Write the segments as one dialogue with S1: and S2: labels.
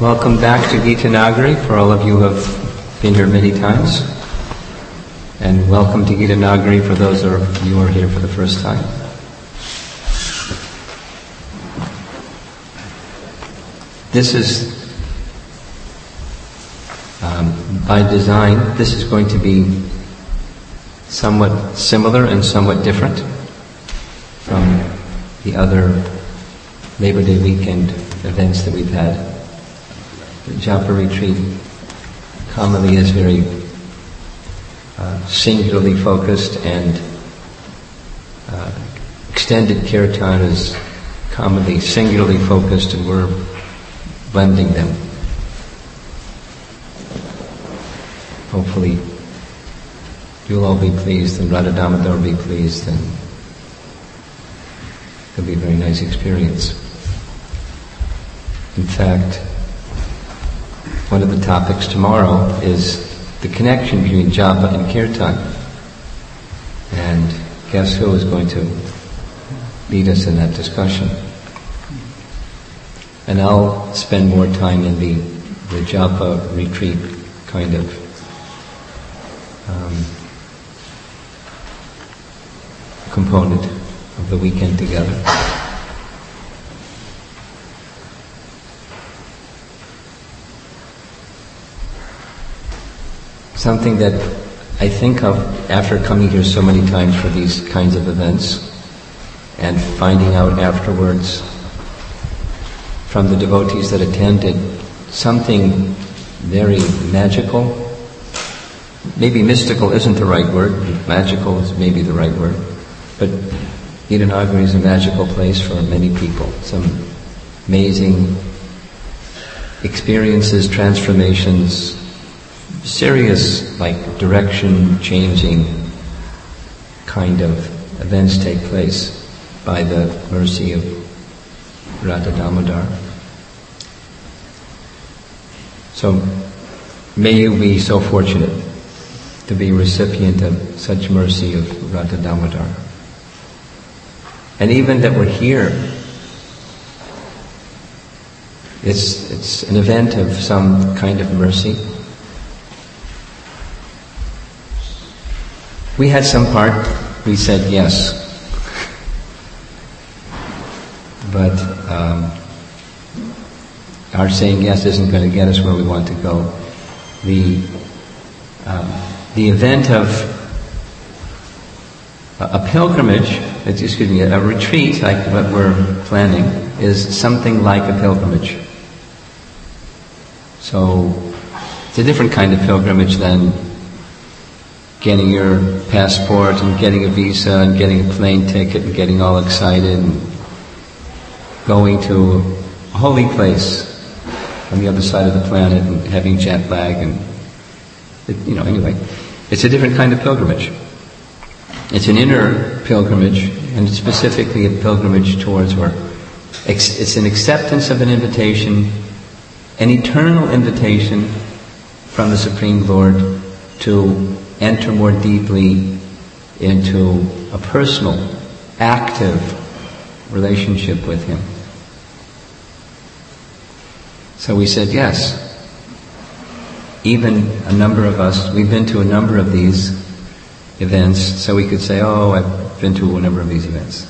S1: Welcome back to Gita Nagari for all of you who have been here many times. And welcome to Gita Nagari for those of you who are here for the first time. This is, by design, this is going to be somewhat similar and somewhat different from the other Labor Day weekend events that we've had. The Japa retreat commonly is very singularly focused, and extended kirtan is commonly singularly focused, and we're blending them. Hopefully you'll all be pleased, and Radha Damodar will be pleased, and it'll be a very nice experience. In fact, one of the topics tomorrow is the connection between japa and kirtan. And guess who is going to lead us in that discussion? And I'll spend more time in the japa retreat kind of component of the weekend together. Something that I think of after coming here so many times for these kinds of events and finding out afterwards from the devotees that attended something very magical. Maybe mystical isn't the right word, magical is maybe the right word, but Gita Nagari is a magical place for many people. Some amazing experiences, transformations, serious, direction changing kind of events take place by the mercy of Radha Damodar. So may you be so fortunate to be recipient of such mercy of Radha Damodar. And even that we're here, it's an event of some kind of mercy. We had some part, we said yes. But our saying yes isn't going to get us where we want to go. The event of a pilgrimage, a retreat like what we're planning, is something like a pilgrimage. So it's a different kind of pilgrimage than getting your passport and getting a visa and getting a plane ticket and getting all excited and going to a holy place on the other side of the planet and having jet lag and, anyway. It's a different kind of pilgrimage. It's an inner pilgrimage, and it's specifically a pilgrimage towards work. It's an acceptance of an invitation, an eternal invitation from the Supreme Lord to enter more deeply into a personal, active relationship with Him. So we said yes. Even a number of us, we've been to a number of these events, so we could say, I've been to a number of these events.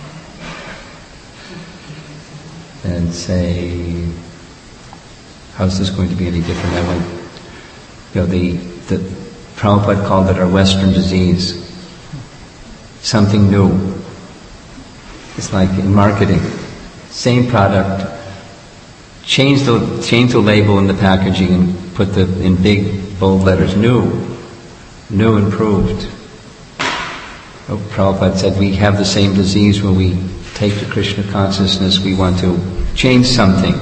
S1: And say, how's this going to be any different? I went, the Prabhupada called it our Western disease. Something new. It's like in marketing. Same product. Change the label in the packaging and put in big bold letters, new, improved. Prabhupada said we have the same disease when we take to Krishna consciousness, we want to change something.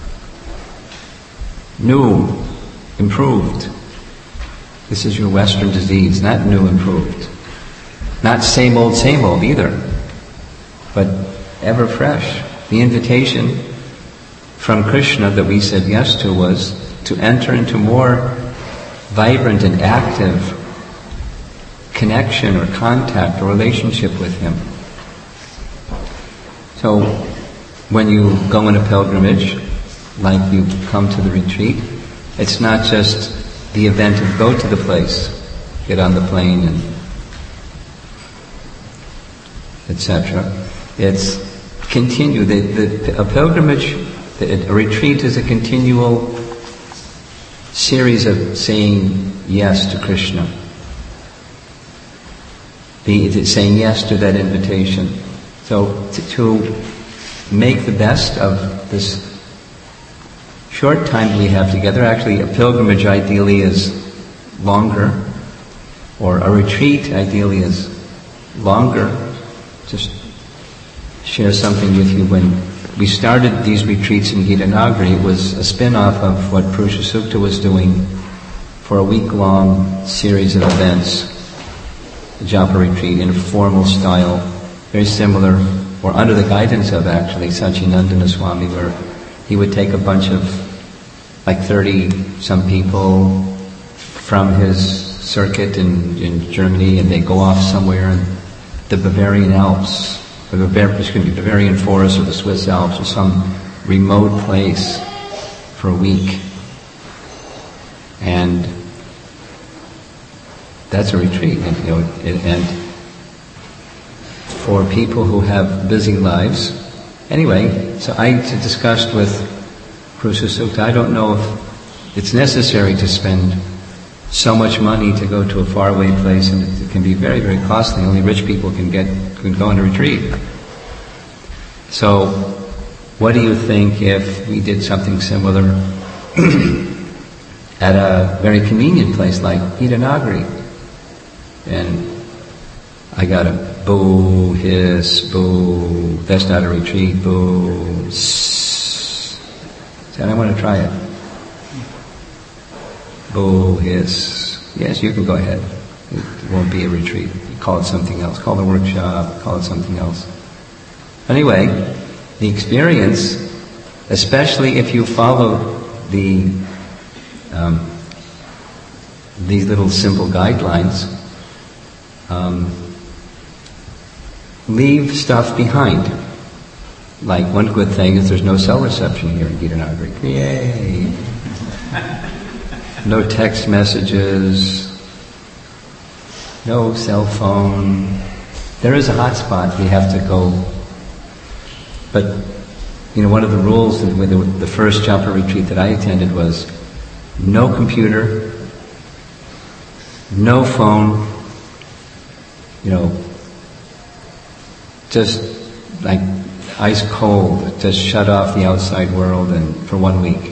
S1: New, improved. This is your Western disease, not new, improved. Not same old either, but ever fresh. The invitation from Krishna that we said yes to was to enter into more vibrant and active connection or contact or relationship with Him. So when you go on a pilgrimage, like you come to the retreat. It's not just the event of go to the place, get on the plane and etc. It's continue. A pilgrimage, a retreat is a continual series of saying yes to Krishna. Saying yes to that invitation. So to make the best of this short time we have together. Actually, a pilgrimage ideally is longer, or a retreat ideally is longer. Just share something with you. When we started these retreats in Gitanagari, it was a spin-off of what Purusha Sukta was doing for a week-long series of events, a japa retreat in a formal style, very similar, or under the guidance of actually Satchidananda Swami, where he would take a bunch of like 30-some people from his circuit in Germany, and they go off somewhere in the Bavarian Alps, or the Bavarian Forest, or the Swiss Alps, or some remote place for a week. And that's a retreat, and for people who have busy lives. Anyway, so I discussed with Purusha Sukta, I don't know if it's necessary to spend so much money to go to a faraway place, and it can be very, very costly. Only rich people can go on a retreat. So, what do you think if we did something similar at a very convenient place like Gitanagari? And I got a boo, hiss, boo, that's not a retreat, boo, said, I want to try it. Boo, hiss. Yes, you can go ahead. It won't be a retreat. Call it something else. Call it a workshop. Call it something else. Anyway, the experience, especially if you follow these little simple guidelines, leave stuff behind. Like one good thing is there's no cell reception here in Gitanagari. Yay! No text messages, no cell phone. There is a hotspot, we have to go. But, one of the rules with the first japa retreat that I attended was no computer, no phone, just like ice cold, just shut off the outside world, and for 1 week.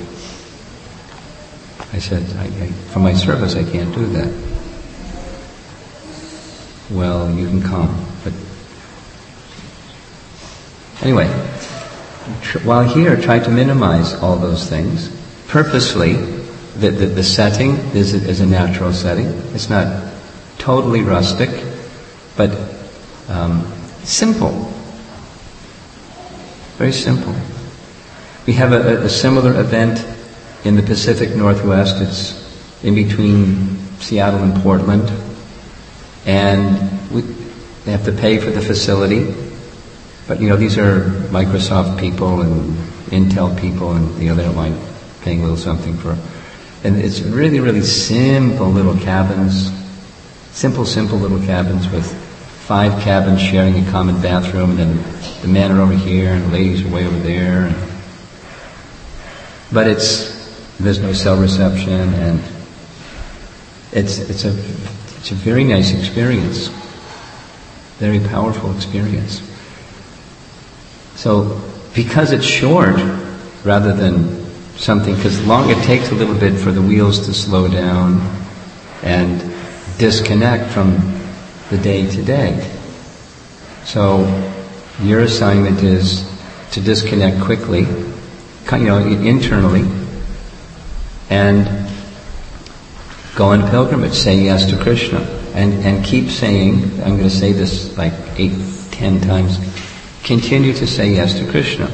S1: I said, for my service I can't do that. Well, you can come, but anyway, while here, try to minimize all those things. Purposely, the setting is a natural setting. It's not totally rustic, but simple. Very simple. We have a similar event in the Pacific Northwest. It's in between Seattle and Portland. And they have to pay for the facility. But these are Microsoft people and Intel people, and they don't mind paying a little something for. And it's really, really simple little cabins. Simple little cabins with 5 cabins sharing a common bathroom, and then the men are over here and the ladies are way over there. But there's no cell reception, and it's a very nice experience. Very powerful experience. So, because it's short, rather than something, because it takes a little bit for the wheels to slow down and disconnect from the day to day. So, your assignment is to disconnect quickly, internally, and go on pilgrimage, say yes to Krishna, and keep saying, I'm going to say this like 8-10 times, continue to say yes to Krishna.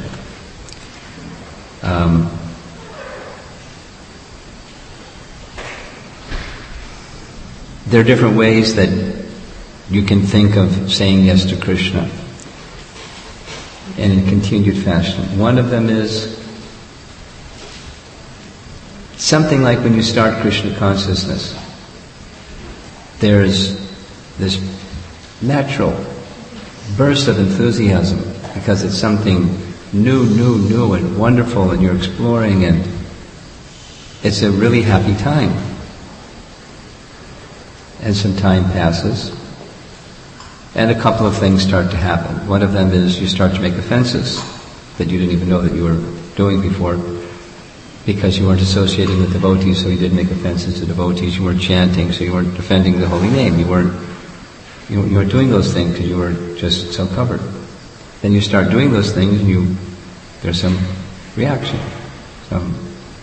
S1: There are different ways that you can think of saying yes to Krishna in a continued fashion. One of them is something like when you start Krishna consciousness, there's this natural burst of enthusiasm because it's something new and wonderful, and you're exploring, and it's a really happy time. And some time passes, and a couple of things start to happen. One of them is you start to make offenses that you didn't even know that you were doing before, because you weren't associating with devotees, so you didn't make offenses to devotees. You weren't chanting, so you weren't defending the holy name. You weren't doing those things because you were just so covered. Then you start doing those things, and there's some reaction, some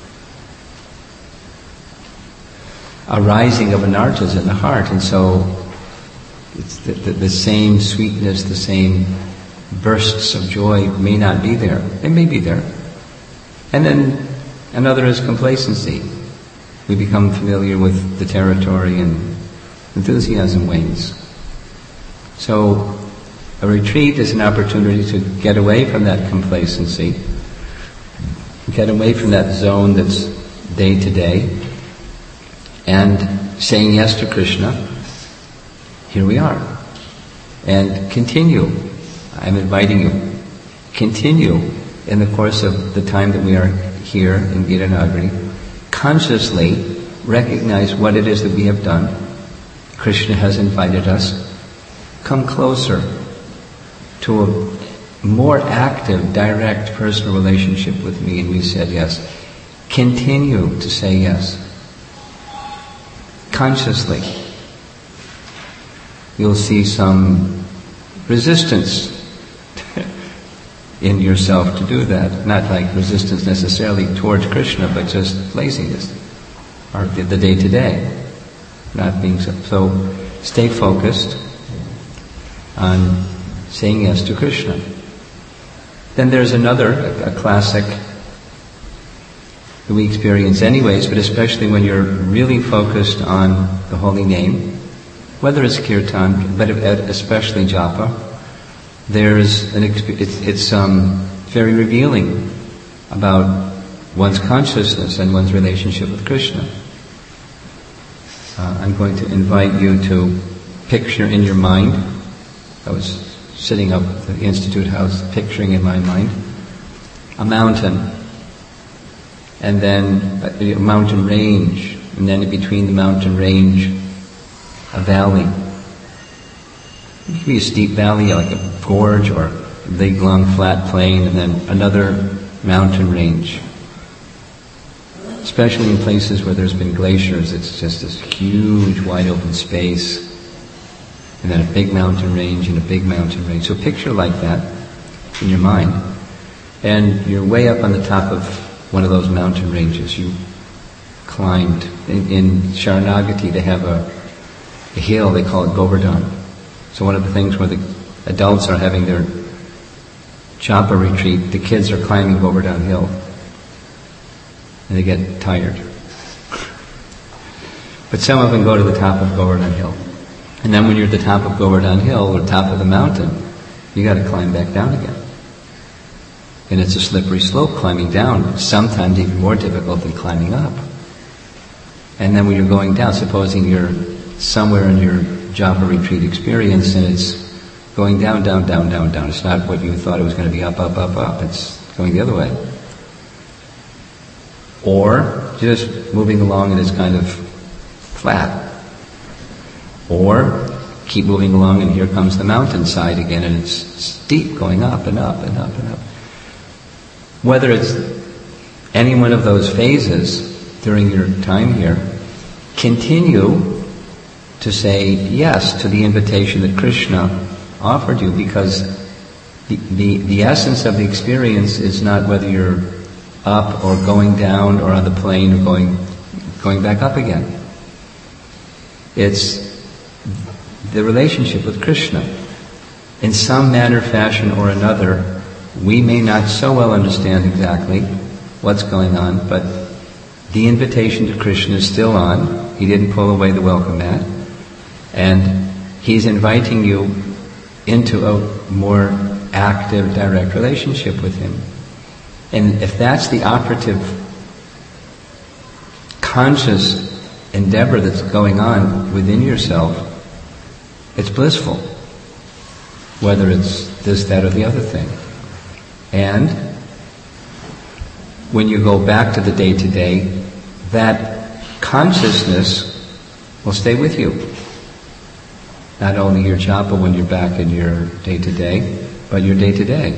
S1: arising of anarthas in the heart, and so it's the same sweetness, the same bursts of joy may not be there. They may be there. And then another is complacency. We become familiar with the territory and enthusiasm wanes. So a retreat is an opportunity to get away from that complacency, get away from that zone that's day to day, and saying yes to Krishna. Here we are. And continue. I'm inviting you. Continue in the course of the time that we are here in Girinagari. Consciously recognize what it is that we have done. Krishna has invited us. Come closer to a more active, direct personal relationship with me, and we said yes. Continue to say yes. Consciously. You'll see some resistance in yourself to do that. Not like resistance necessarily towards Krishna, but just laziness, or the day-to-day, not being so. So stay focused on saying yes to Krishna. Then there's a classic that we experience anyways, but especially when you're really focused on the holy name, whether it's kirtan, but especially japa, it's very revealing about one's consciousness and one's relationship with Krishna. I'm going to invite you to picture in your mind. I was sitting up at the Institute House picturing in my mind a mountain, and then a mountain range, and then in between the mountain range a valley. It could be a steep valley like a gorge, or a big long flat plain, and then another mountain range. Especially in places where there's been glaciers, it's just this huge wide open space, and then a big mountain range and a big mountain range. So picture like that in your mind, and you're way up on the top of one of those mountain ranges. You climbed. In Sharanagati they have a hill, they call it Govardhan. So one of the things where the adults are having their japa retreat, the kids are climbing Govardhan Hill, and they get tired. But some of them go to the top of Govardhan Hill. And then when you're at the top of Govardhan Hill, or top of the mountain, you got to climb back down again. And it's a slippery slope climbing down, sometimes even more difficult than climbing up. And then when you're going down, supposing you're somewhere in your japa retreat experience and it's going down, down, down, down, down. It's not what you thought it was going to be, up, up, up, up. It's going the other way. Or just moving along and it's kind of flat. Or keep moving along and here comes the mountainside again, and it's steep, going up and up and up and up. Whether it's any one of those phases during your time here, continue to say yes to the invitation that Krishna offered you, because the essence of the experience is not whether you're up or going down or on the plane or going back up again. It's the relationship with Krishna. In some manner, fashion, or another, we may not so well understand exactly what's going on, but the invitation to Krishna is still on. He didn't pull away the welcome mat. And He's inviting you into a more active, direct relationship with Him. And if that's the operative conscious endeavor that's going on within yourself, it's blissful. Whether it's this, that, or the other thing. And when you go back to the day-to-day, that consciousness will stay with you. Not only your japa when you're back in your day-to-day, but your day-to-day.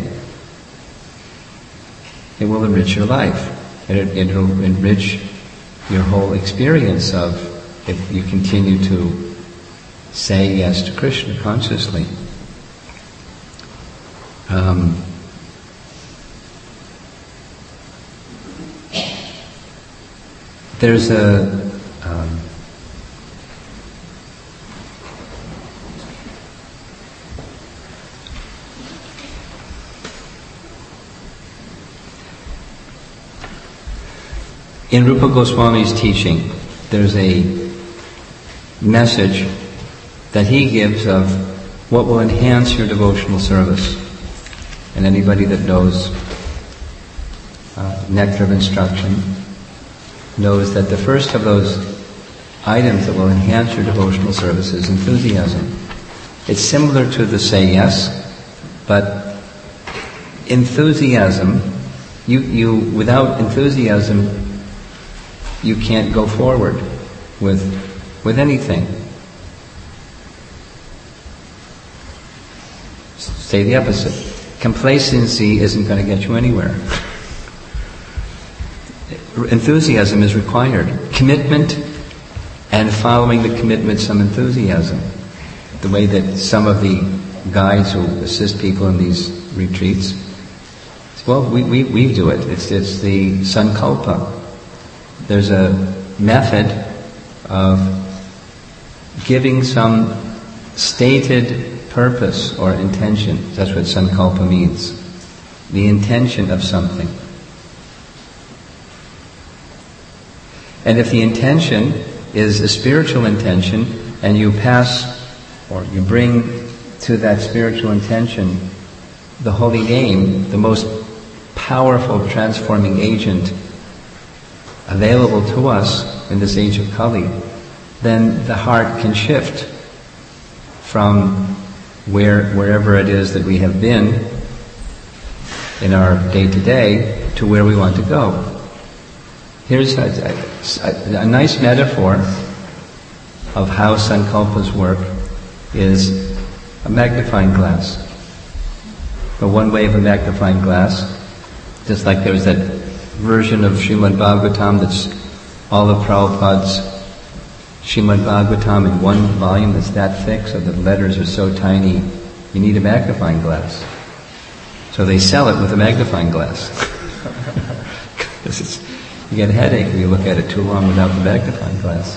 S1: It will enrich your life. It'll enrich your whole experience of if you continue to say yes to Krishna consciously. There's in Rupa Goswami's teaching, there's a message that he gives of what will enhance your devotional service. And anybody that knows Nectar of Instruction knows that the first of those items that will enhance your devotional service is enthusiasm. It's similar to the say yes, but enthusiasm, you without enthusiasm, you can't go forward with anything. Say the opposite. Complacency isn't going to get you anywhere. Enthusiasm is required. Commitment, and following the commitment, some enthusiasm. The way that some of the guides who assist people in these retreats, well, we do it. It's the sankalpa. There's a method of giving some stated purpose or intention. That's what sankalpa means. The intention of something. And if the intention is a spiritual intention, and you pass or you bring to that spiritual intention the holy name, the most powerful transforming agent available to us in this age of Kali, then the heart can shift from wherever it is that we have been in our day-to-day to where we want to go. Here's a nice metaphor of how sankalpas work is a magnifying glass. But one way of a magnifying glass, just like there was that version of Srimad Bhagavatam that's all of Prabhupada's Srimad Bhagavatam in one volume that's that thick, so the letters are so tiny, you need a magnifying glass. So they sell it with a magnifying glass. Because you get a headache if you look at it too long without the magnifying glass.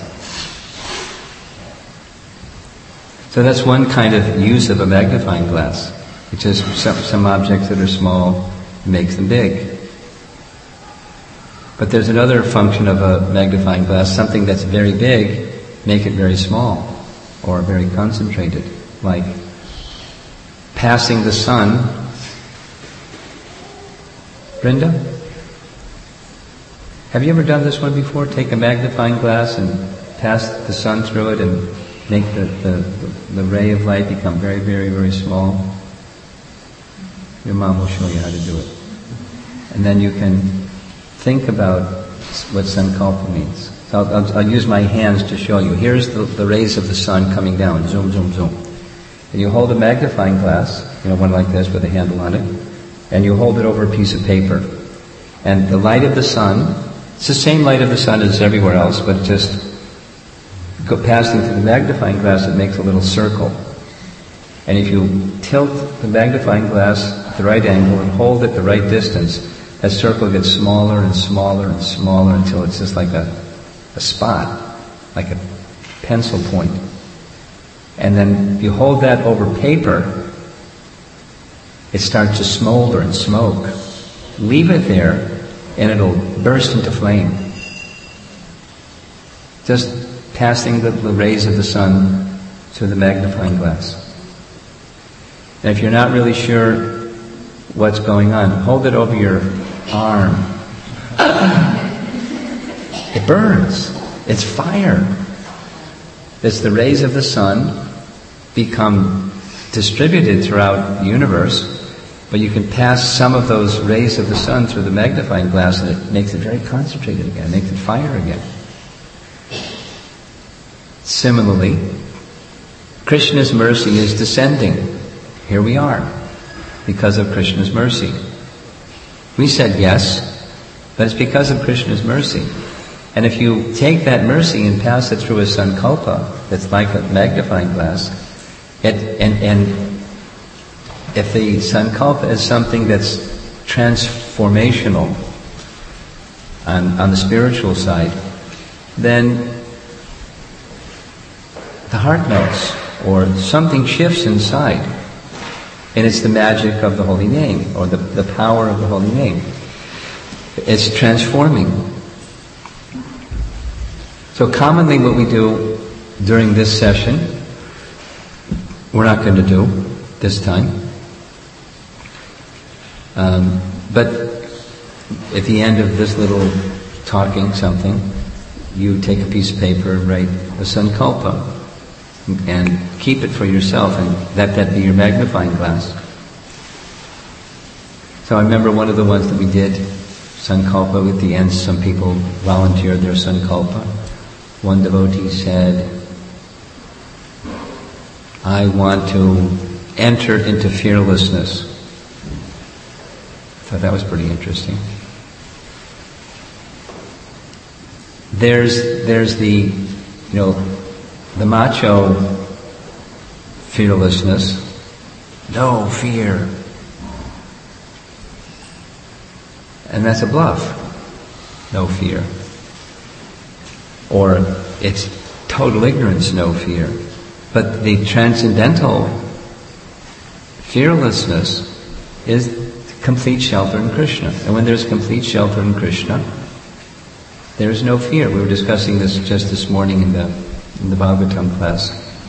S1: So that's one kind of use of a magnifying glass. It's just some objects that are small, makes them big. But there's another function of a magnifying glass, something that's very big, make it very small, or very concentrated, like passing the sun. Brenda? Have you ever done this one before? Take a magnifying glass and pass the sun through it and make the ray of light become very, very, very small? Your mom will show you how to do it. And then you can think about what sankalpa means. So I'll use my hands to show you. Here's the rays of the sun coming down. Zoom, zoom, zoom. And you hold a magnifying glass, one like this with a handle on it, and you hold it over a piece of paper. And the light of the sun, it's the same light of the sun as everywhere else, but just passing through the magnifying glass, it makes a little circle. And if you tilt the magnifying glass at the right angle and hold it the right distance, that circle gets smaller and smaller and smaller until it's just like a spot, like a pencil point. And then if you hold that over paper, it starts to smolder and smoke. Leave it there and it'll burst into flame. Just passing the rays of the sun through the magnifying glass. And if you're not really sure what's going on, hold it over your arm. It It burns. It's fire. It's the rays of the sun become distributed throughout the universe, but you can pass some of those rays of the sun through the magnifying glass and it makes it very concentrated again, makes it fire again. Similarly, Krishna's mercy is descending. Here we are, because of Krishna's mercy. We said yes, but it's because of Krishna's mercy. And if you take that mercy and pass it through a sankalpa, that's like a magnifying glass, and if the sankalpa is something that's transformational on the spiritual side, then the heart melts, or something shifts inside. And it's the magic of the holy name, or the power of the holy name. It's transforming. So commonly what we do during this session, we're not going to do this time. But at the end of this little talking something, you take a piece of paper and write a sankalpa and keep it for yourself and let that be your magnifying glass. So I remember one of the ones that we did, sankalpa, at the end some people volunteered their sankalpa. One devotee said, I want to enter into fearlessness. I thought that was pretty interesting. There's the, the macho fearlessness. No fear. And that's a bluff. No fear. Or it's total ignorance, no fear. But the transcendental fearlessness is complete shelter in Krishna. And when there's complete shelter in Krishna, there is no fear. We were discussing this just this morning in the Bhagavatam class.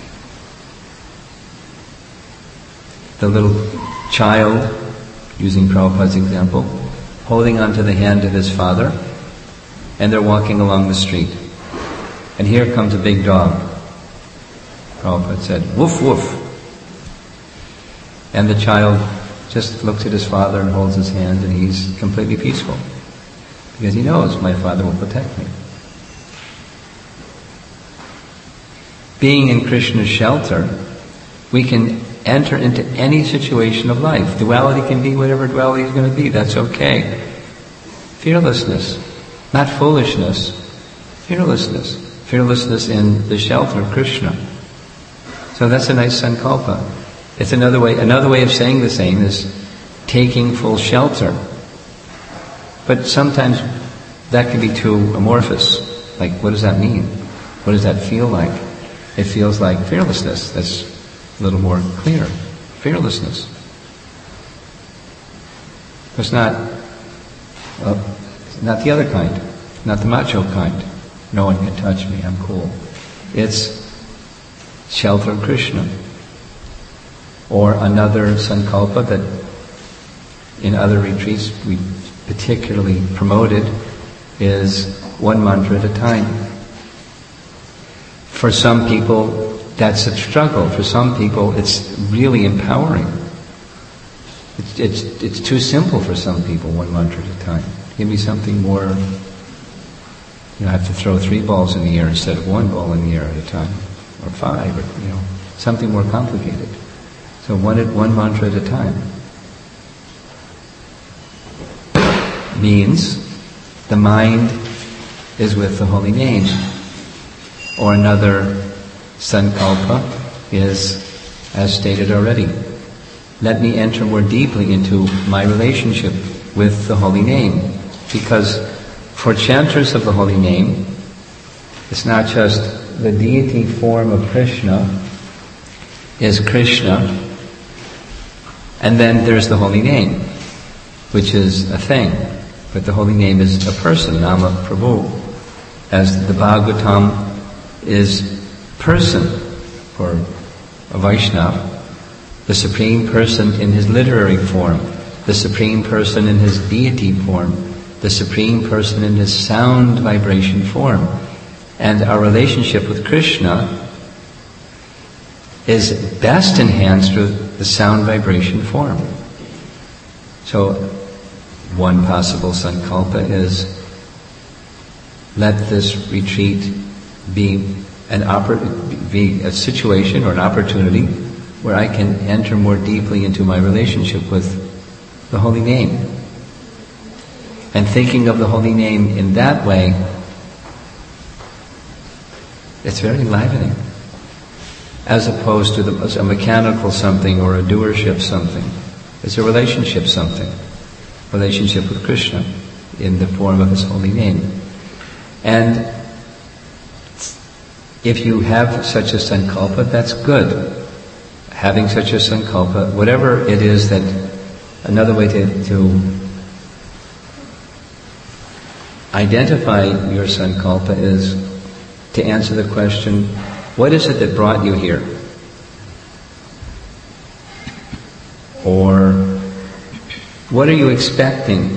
S1: The little child, using Prabhupada's example, holding onto the hand of his father, and they're walking along the street. And here comes a big dog. Prabhupada said, woof, woof. And the child just looks at his father and holds his hand, and he's completely peaceful. Because he knows my father will protect me. Being in Krishna's shelter, we can enter into any situation of life. Duality can be whatever duality is going to be. That's okay. Fearlessness, not foolishness. Fearlessness. Fearlessness in the shelter of Krishna. So that's a nice sankalpa. It's another way of saying the same is taking full shelter. But sometimes that can be too amorphous. Like, what does that mean? What does that feel like? It feels like fearlessness. That's a little more clear. Fearlessness. It's not the other kind. Not the macho kind. No one can touch me, I'm cool. It's shelter of Krishna. Or another sankalpa that in other retreats we particularly promoted is one mantra at a time. For some people, that's a struggle. For some people, it's really empowering. It's too simple for some people, one mantra at a time. Give me something more. I have to throw 3 balls in the air instead of 1 ball in the air at a time, or 5, or something more complicated. So one mantra at a time means the mind is with the holy name. Or another sankalpa is, as stated already, let me enter more deeply into my relationship with the holy name. Because for chanters of the holy name, it's not just the deity form of Krishna is Krishna, and then there's the holy name, which is a thing. But the holy name is a person, Nama Prabhu. As the Bhagavatam is person for a Vaishnava, the Supreme Person in his literary form, the Supreme Person in his deity form, the Supreme Person in His sound vibration form. And our relationship with Krishna is best enhanced through the sound vibration form. So, one possible sankalpa is, let this retreat be a situation or an opportunity where I can enter more deeply into my relationship with the Holy Name. And thinking of the Holy Name in that way, it's very enlivening. As opposed to a mechanical something or a doership something. It's a relationship something. Relationship with Krishna in the form of His Holy Name. And if you have such a sankalpa, that's good. Having such a sankalpa, whatever it is that, another way to identify your sankalpa is to answer the question, what is it that brought you here? Or what are you expecting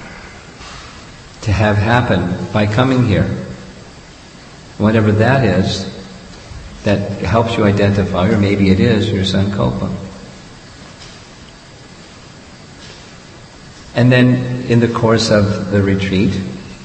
S1: to have happen by coming here? Whatever that is, that helps you identify, or maybe it is your sankalpa. And then in the course of the retreat,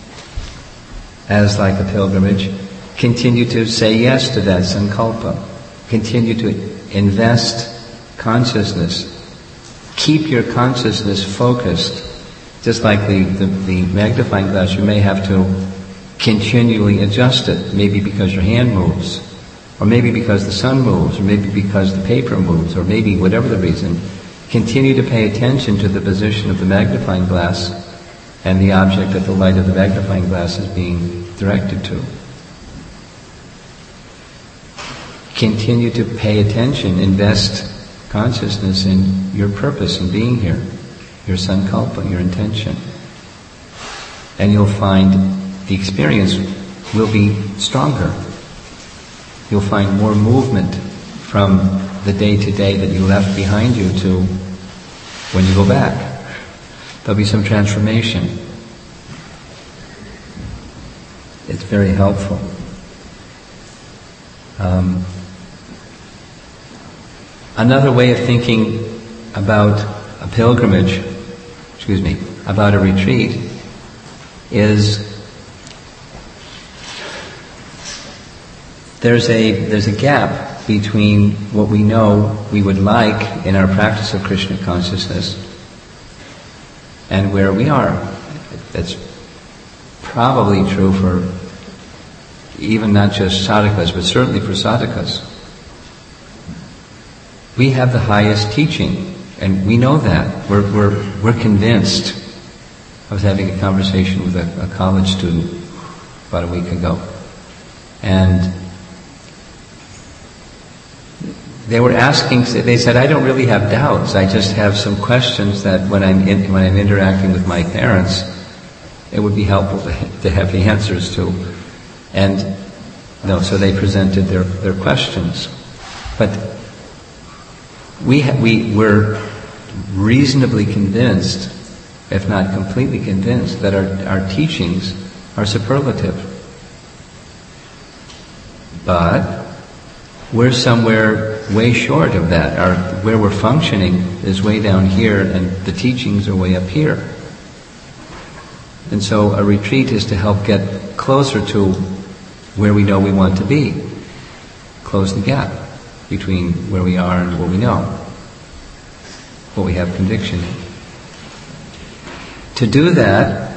S1: as like a pilgrimage, continue to say yes to that sankalpa. Continue to invest consciousness. Keep your consciousness focused. Just like the magnifying glass, you may have to continually adjust it. Maybe because your hand moves, or maybe because the sun moves, or maybe because the paper moves, or maybe whatever the reason. Continue to pay attention to the position of the magnifying glass and the object that the light of the magnifying glass is being directed to. Continue to pay attention, invest consciousness in your purpose in being here, your sankalpa, your intention. And you'll find the experience will be stronger. You'll find more movement from the day-to-day that you left behind you to when you go back. There'll be some transformation. It's very helpful. Another way of thinking about a pilgrimage, about a retreat, is there's a gap between what we know we would like in our practice of Krishna consciousness and where we are. That's probably true for even not just sadhakas, but certainly for sadhakas. We have the highest teaching, and we know that. We're convinced. I was having a conversation with a college student about a week ago, and they were asking. They said, "I don't really have doubts. I just have some questions that when I'm interacting with my parents, it would be helpful to have the answers to." And so they presented their questions, but we're reasonably convinced, if not completely convinced, that our teachings are superlative. But we're somewhere way short of that. Where we're functioning is way down here, and the teachings are way up here. And so a retreat is to help get closer to where we know we want to be. Close the gap between where we are and what we know, what we have conviction in. To do that,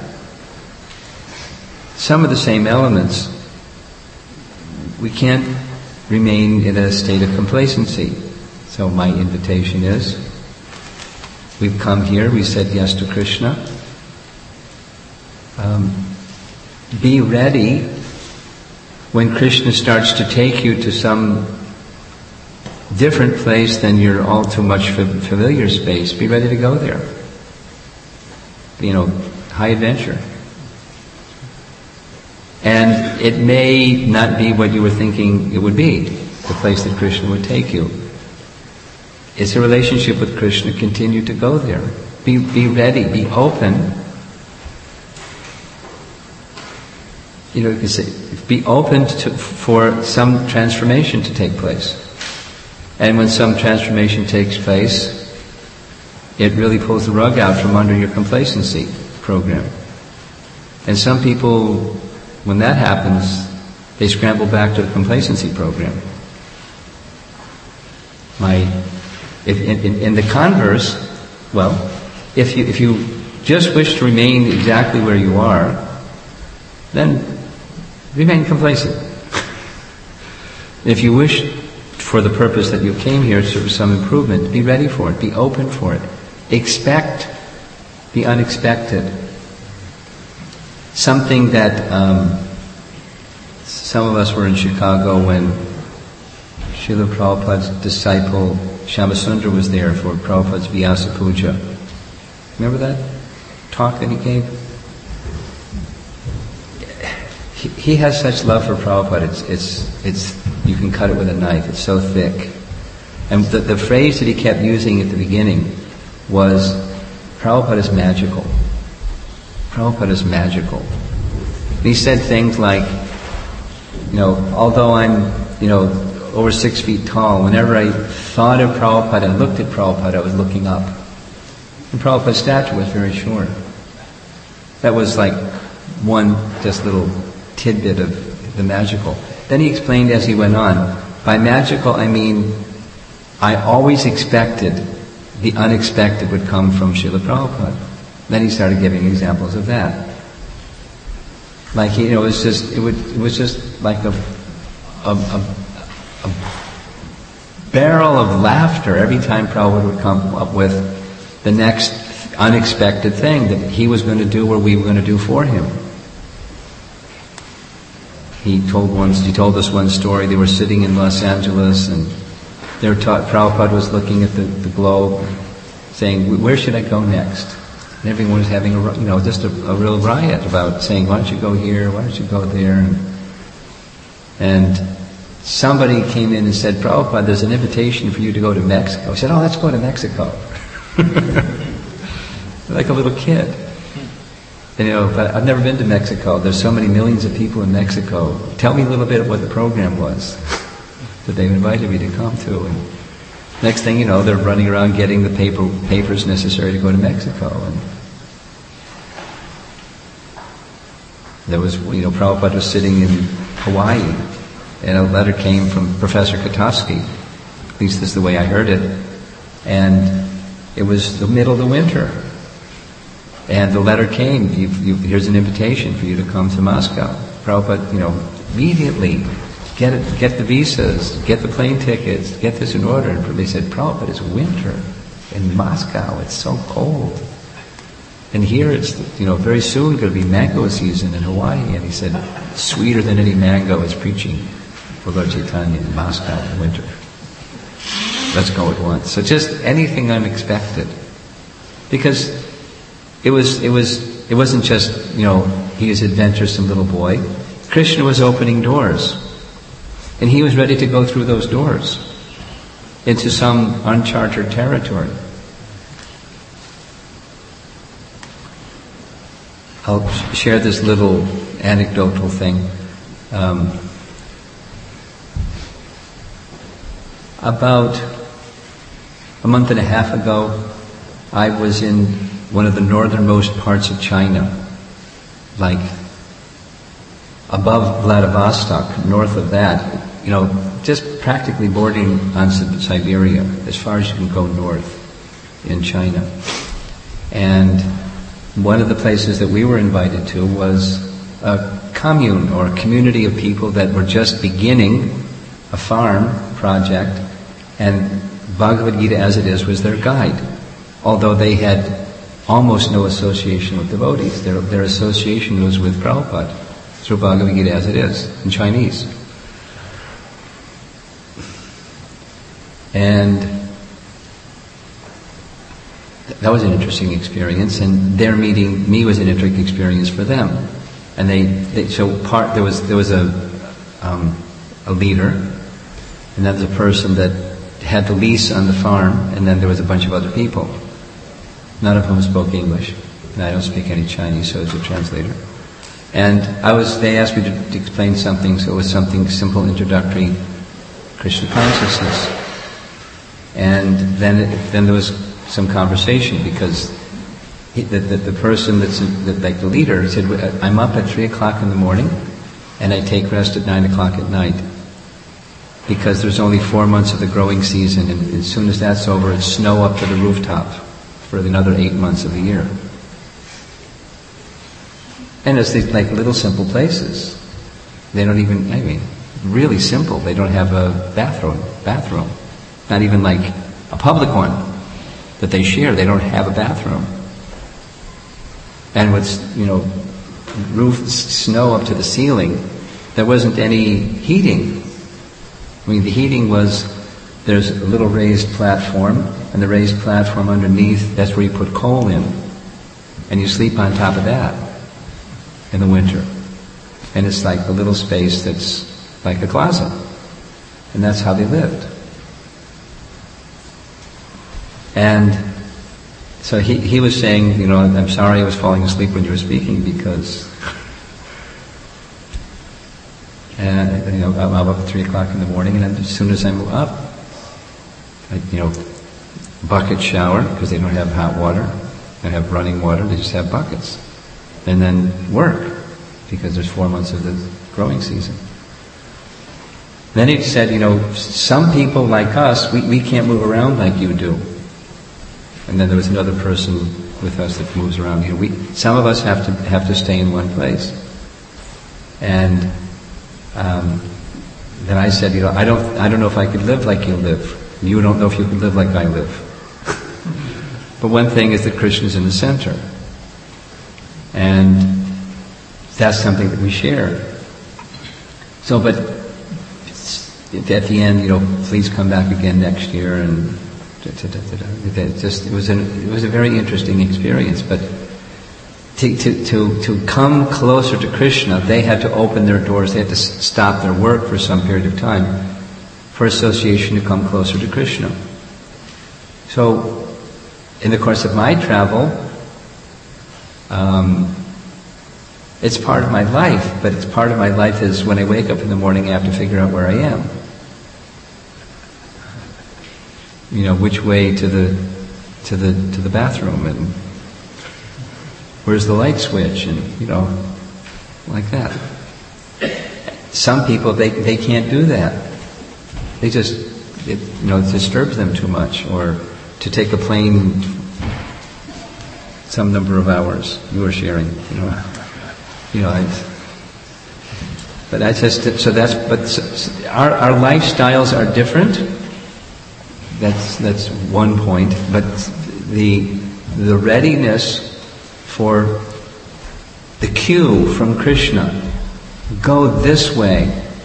S1: some of the same elements, we can't remain in a state of complacency. So my invitation is, we've come here, we said yes to Krishna. Be ready when Krishna starts to take you to some different place than your all too much familiar space. Be ready to go there. High adventure. And it may not be what you were thinking it would be, the place that Krishna would take you. It's a relationship with Krishna. Continue to go there. Be ready. Be open you can say, be open for some transformation to take place. And when some transformation takes place, it really pulls the rug out from under your complacency program. And some people, when that happens, they scramble back to the complacency program. In the converse, well, if you just wish to remain exactly where you are, then remain complacent. If you wish for the purpose that you came here for some improvement, be ready for it, be open for it. Expect the unexpected. Something that some of us were in Chicago when Srila Prabhupada's disciple Shyamasundar was there for Prabhupada's Vyasa Puja. Remember that talk that he gave? He has such love for Prabhupada, it's you can cut it with a knife, it's so thick. And the phrase that he kept using at the beginning was, Prabhupada is magical. Prabhupada is magical. And he said things like, although I'm, over 6 feet tall, whenever I thought of Prabhupada and looked at Prabhupada, I was looking up. And Prabhupada's stature was very short. That was like one just little tidbit of the magical. Then he explained as he went on, by magical I mean, I always expected the unexpected would come from Srila Prabhupada. Then he started giving examples of that. Like it was just like a barrel of laughter every time Prabhupada would come up with the next unexpected thing that he was going to do or we were going to do for him. He told us one story. They were sitting in Los Angeles and Prabhupada was looking at the globe, saying, "Where should I go next?" And everyone was having just a real riot about saying, "Why don't you go here? Why don't you go there?" And somebody came in and said, "Prabhupada, there's an invitation for you to go to Mexico." He said, "Oh, let's go to Mexico." Like a little kid. And, but I've never been to Mexico. There's so many millions of people in Mexico. Tell me a little bit of what the program was that they invited me to come to. And next thing you know, they're running around getting the papers necessary to go to Mexico. And there was, Prabhupada was sitting in Hawaii, and a letter came from Professor Katosky. At least this is the way I heard it. And it was the middle of the winter. And the letter came, here's an invitation for you to come to Moscow. Prabhupada, immediately get the visas, get the plane tickets, get this in order. And they said, "Prabhupada, it's winter in Moscow, it's so cold. And here it's, very soon going to be mango season in Hawaii." And he said, "Sweeter than any mango is preaching for Lord Chaitanya in Moscow in winter. Let's go at once." So just anything unexpected. Because it wasn't just, he was an adventuresome little boy. Krishna was opening doors. And he was ready to go through those doors into some uncharted territory. I'll share this little anecdotal thing. About a month and a half ago, I was in one of the northernmost parts of China, like above Vladivostok, north of that, just practically bordering on Siberia, as far as you can go north in China. And one of the places that we were invited to was a commune, or a community of people that were just beginning a farm project, and Bhagavad Gita as it is was their guide. Although they had almost no association with devotees, their association was with Prabhupada, through Bhagavad Gita as it is, in Chinese. And that was an interesting experience, and their meeting me was an interesting experience for them. And there was a leader, and then there's a person that had the lease on the farm, and then there was a bunch of other people, none of whom spoke English, and I don't speak any Chinese, so as a translator. And they asked me to explain something, so it was something simple, introductory, Krishna consciousness. And then there was some conversation, because the person like the leader said, I'm up at 3 o'clock in the morning, and I take rest at 9 o'clock at night. Because there's only 4 months of the growing season, and as soon as that's over, it's snow up to the rooftop for another 8 months of the year. And it's these like little simple places. They don't even, really simple. They don't have a bathroom. Not even like a public one that they share. They don't have a bathroom. And with, snow up to the ceiling, there wasn't any heating. The heating was, there's a little raised platform, and the raised platform underneath, that's where you put coal in. And you sleep on top of that in the winter. And it's like a little space that's like a closet. And that's how they lived. And so he was saying, I'm sorry I was falling asleep when you were speaking, because I'm up at 3 o'clock in the morning, and as soon as I'm up, bucket shower, because they don't have hot water, they have running water, they just have buckets. And then work, because there's 4 months of the growing season. Then he said, some people like us, we can't move around like you do. And then there was another person with us that moves around. Some of us have to stay in one place. And then I said, I don't know if I could live like you live. You don't know if you could live like I live. But one thing is that Krishna's in the center. And that's something that we share. So, but at the end, please come back again next year, and it was a very interesting experience. But to come closer to Krishna, they had to open their doors. They had to stop their work for some period of time for association to come closer to Krishna. So, in the course of my travel, it's part of my life, but it's part of my life is when I wake up in the morning, I have to figure out where I am. Which way to the bathroom, and where's the light switch, and like that. Some people they can't do that. They just it disturbs them too much, or to take a plane some number of hours. You were sharing, but I just but our lifestyles are different. That's one point. But the readiness for the cue from Krishna, go this way.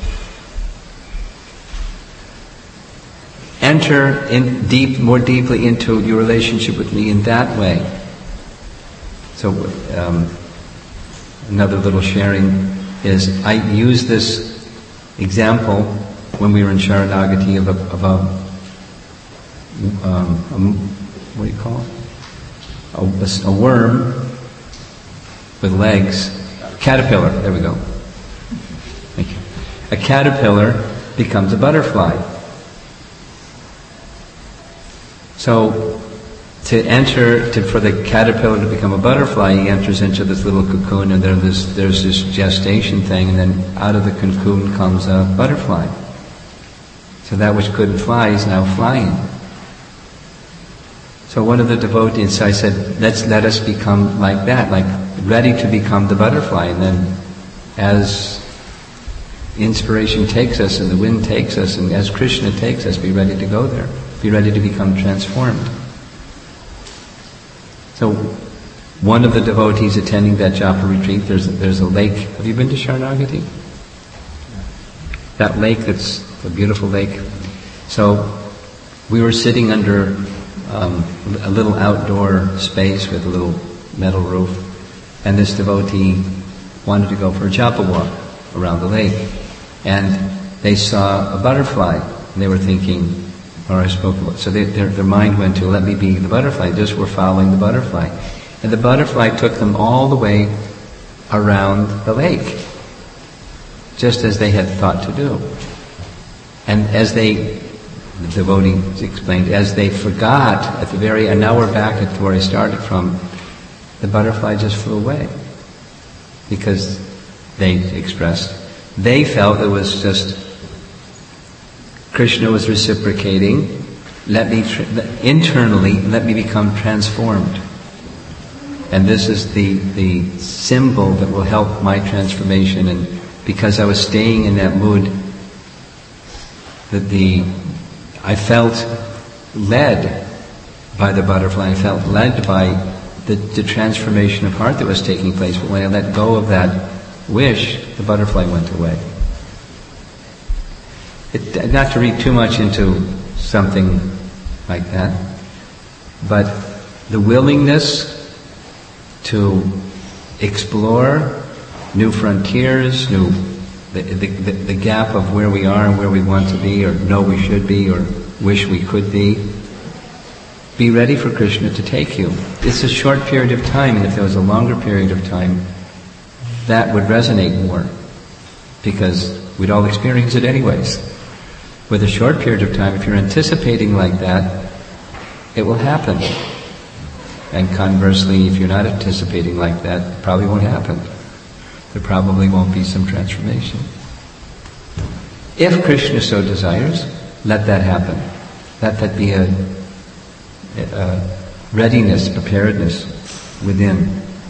S1: Enter more deeply into your relationship with me in that way. So another little sharing is, I use this example when we were in Sharanagati of a what do you call it? A worm with legs. Caterpillar. There we go. Thank you. A caterpillar becomes a butterfly. So, for the caterpillar to become a butterfly, he enters into this little cocoon, and there's this gestation thing, and then out of the cocoon comes a butterfly. So that which couldn't fly is now flying. So one of the devotees, I said, let us become like that, like ready to become the butterfly, and then as inspiration takes us and the wind takes us, and as Krishna takes us, be ready to go there. Be ready to become transformed. So, one of the devotees attending that japa retreat, there's a lake. Have you been to Sharanagati? That lake, that's a beautiful lake. So, we were sitting under a little outdoor space with a little metal roof, and this devotee wanted to go for a japa walk around the lake, and they saw a butterfly, and they were thinking, or I spoke about. So their mind went to, let me be the butterfly. Just were following the butterfly. And the butterfly took them all the way around the lake, just as they had thought to do. And as the devotee explained, as they forgot at the very, and now we're back at where I started from, the butterfly just flew away. Because they expressed, they felt it was just, Krishna was reciprocating, internally, let me become transformed. And this is the symbol that will help my transformation. And because I was staying in that mood, I felt led by the butterfly. I felt led by the transformation of heart that was taking place. But when I let go of that wish, the butterfly went away. Not to read too much into something like that, but the willingness to explore new frontiers, the gap of where we are and where we want to be, or know we should be, or wish we could be. Be ready for Krishna to take you. It's a short period of time, and if there was a longer period of time, that would resonate more, because we'd all experience it anyways. With a short period of time, if you're anticipating like that, it will happen. And conversely, if you're not anticipating like that, it probably won't happen. There probably won't be some transformation. If Krishna so desires, let that happen. Let that be a readiness, preparedness within.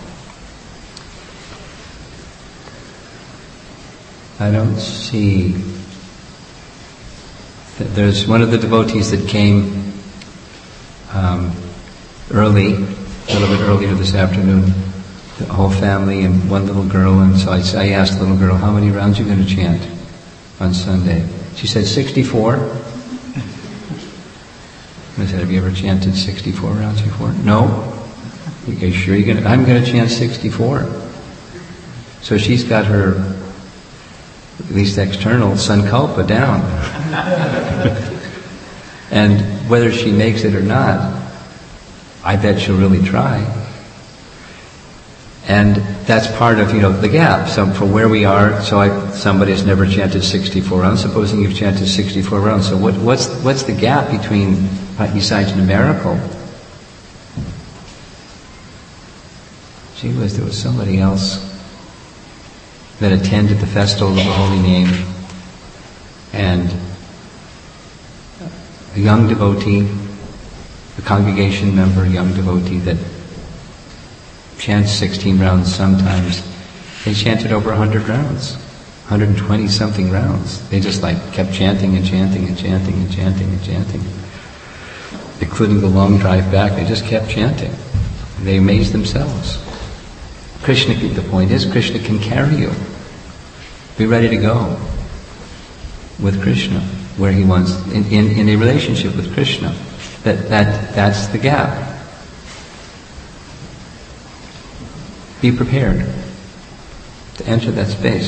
S1: I don't see. There's one of the devotees that came early, a little bit earlier this afternoon, the whole family and one little girl, and so I asked the little girl, how many rounds are you going to chant on Sunday? She said 64. I said, have you ever chanted 64 rounds before? No. Are you sure you're going to? I'm going to chant 64. So she's got her, at least external, sankalpa down. And whether she makes it or not, I bet she'll really try. And that's part of, the gap. So for where we are, somebody has never chanted 64 rounds. Supposing you've chanted 64 rounds, so what's the gap besides numerical? Gee whiz, there was somebody else that attended the festival of the Holy Name, and a young devotee, a congregation member, a young devotee that chants 16 rounds sometimes. They chanted over 100 rounds, 120 something rounds. They just kept chanting and chanting and chanting and chanting and chanting. Including the long drive back, they just kept chanting. They amazed themselves. The point is, Krishna can carry you. Be ready to go with Krishna, where he wants, in a relationship with Krishna. That's the gap. Be prepared to enter that space.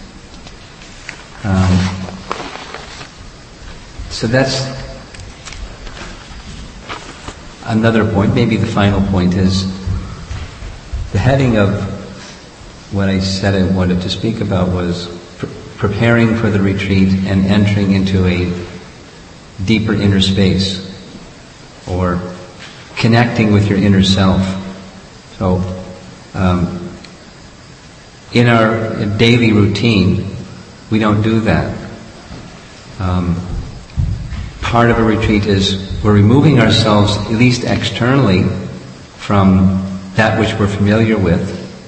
S1: So that's another point. Maybe the final point is the heading of what I said I wanted to speak about was preparing for the retreat and entering into a deeper inner space, or connecting with your inner self. So, in our daily routine, we don't do that. Part of a retreat is we're removing ourselves, at least externally, from that which we're familiar with.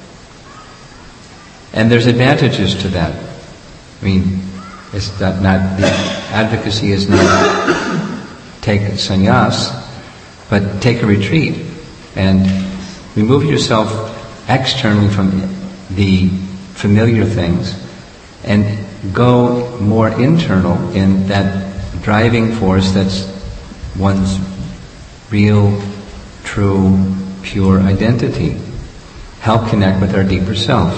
S1: And there's advantages to that. I mean, it's not the advocacy is not take sannyas, but take a retreat and remove yourself externally from the familiar things and go more internal in that driving force that's one's real, true, pure identity. Help connect with our deeper self.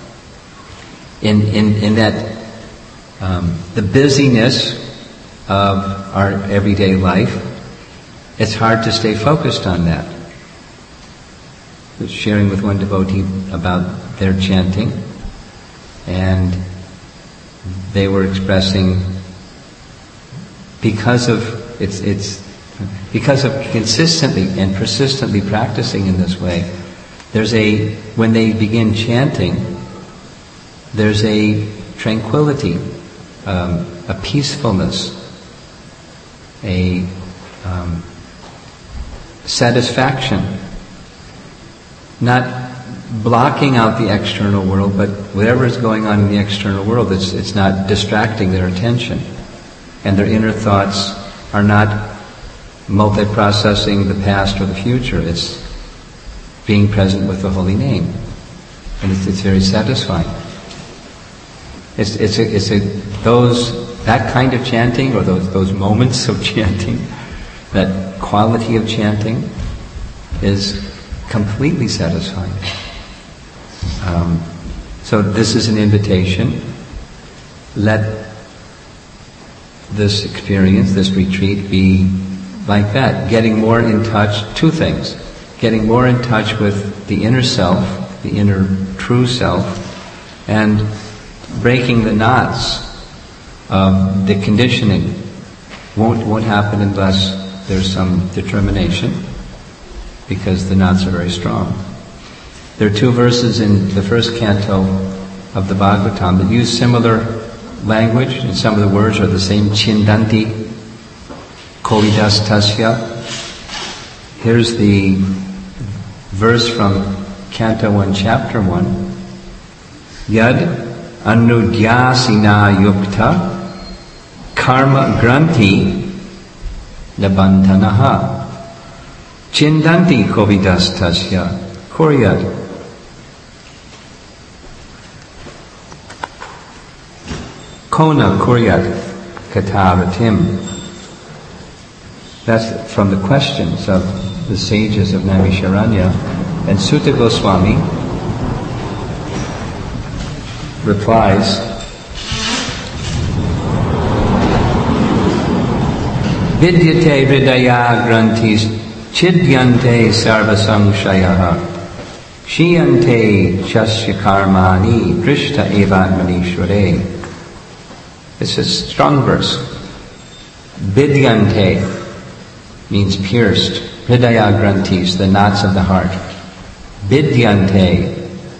S1: In that the busyness of our everyday life, it's hard to stay focused on that. I was sharing with one devotee about their chanting, and they were expressing, because of consistently and persistently practicing in this way, when they begin chanting, there's a tranquility, a peacefulness, a satisfaction, not blocking out the external world, but whatever is going on in the external world, it's not distracting their attention, and their inner thoughts are not multi-processing the past or the future. It's being present with the holy name, and it's very satisfying. That kind of chanting, or those moments of chanting, that quality of chanting, is completely satisfying. So this is an invitation. Let this experience, this retreat, be like that, getting more in touch, two things, getting more in touch with the inner self, the inner true self, and breaking the knots of the conditioning. Won't happen unless there's some determination, because the knots are very strong. There are two verses in the first canto of the Bhagavatam that use similar language, and some of the words are the same. Chindanti kovidastasya. Here's the verse from Canto 1, Chapter 1. Yad anudyasina yukta karma granti nabandhanaha chindanti kovidastasya kuryat. Kona kuryat kataratim. That's from the questions of the sages of Naimisharanya. And Sutta Goswami replies, Vidyate hridaya grantis chidyante sarvasamshayaha shiyante shasya karmani drishta evatmanishvare. It's a strong verse. Vidyante means pierced. Hridaya grantis, the knots of the heart. Vidyante.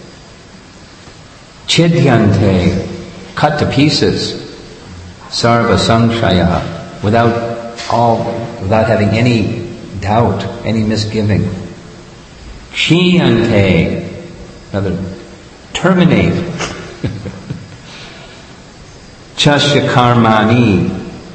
S1: Chidyante, cut to pieces. Sarva samshaya, without having any doubt, any misgiving. Kshiyante, rather, terminate. Chasya karmani.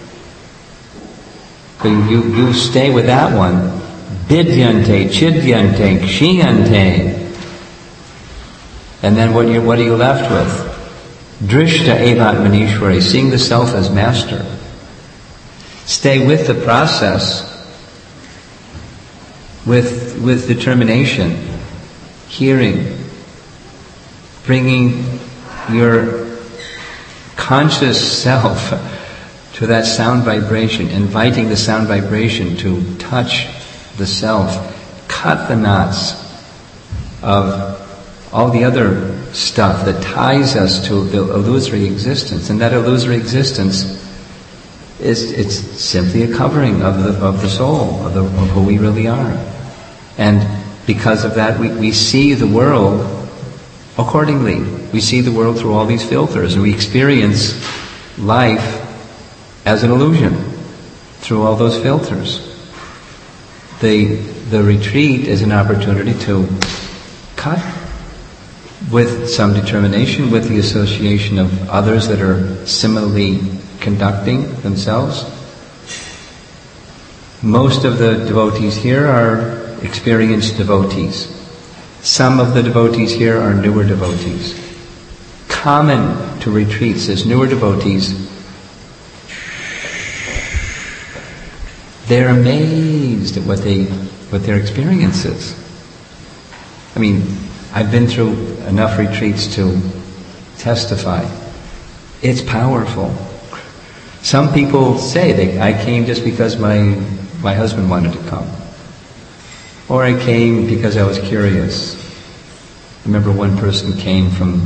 S1: So you stay with that one. Vidyante, chidyante, kshiyante. And then what are you left with? Drishta evatmanishvare, seeing the self as master. Stay with the process, with determination, hearing, bringing your conscious self to that sound vibration, inviting the sound vibration to touch the self, cut the knots of all the other stuff that ties us to the illusory existence. And that illusory existence it's simply a covering of the soul, of who we really are. And because of that, we see the world accordingly. We see the world through all these filters, and we experience life as an illusion through all those filters. The retreat is an opportunity to cut with some determination, with the association of others that are similarly conducting themselves. Most of the devotees here are experienced devotees. Some of the devotees here are newer devotees. Common to retreats is newer devotees. They're amazed at what their experience is. I mean, I've been through enough retreats to testify. It's powerful. Some people say I came just because my husband wanted to come. Or I came because I was curious. remember one person came from,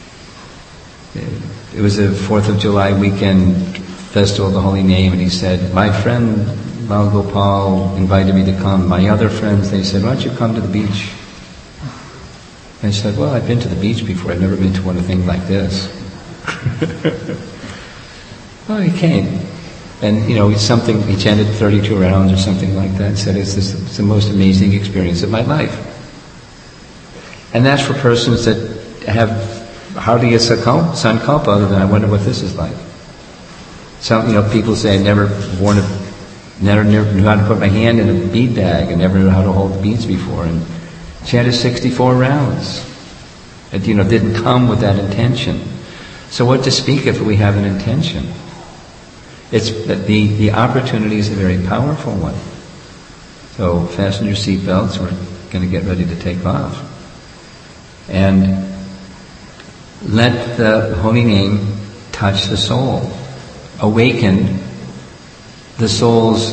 S1: it was a 4th of July weekend, Festival of the Holy Name, and he said, my friend Lal Gopal invited me to come. My other friends, they said, why don't you come to the beach? And I said, well, I've been to the beach before. I've never been to one of things like this. Well, he came. And, it's something, he chanted 32 rounds or something like that, and said, it's the most amazing experience of my life. And that's for persons that have hardly a sankalpa other than, I wonder what this is like. Some, people say, I never knew how to put my hand in a bead bag, and never knew how to hold the beads before, and chanted 64 rounds. It, didn't come with that intention. So what to speak if we have an intention? It's the opportunity is a very powerful one. So fasten your seatbelts. We're going to get ready to take off, and let the holy name touch the soul, awaken the soul's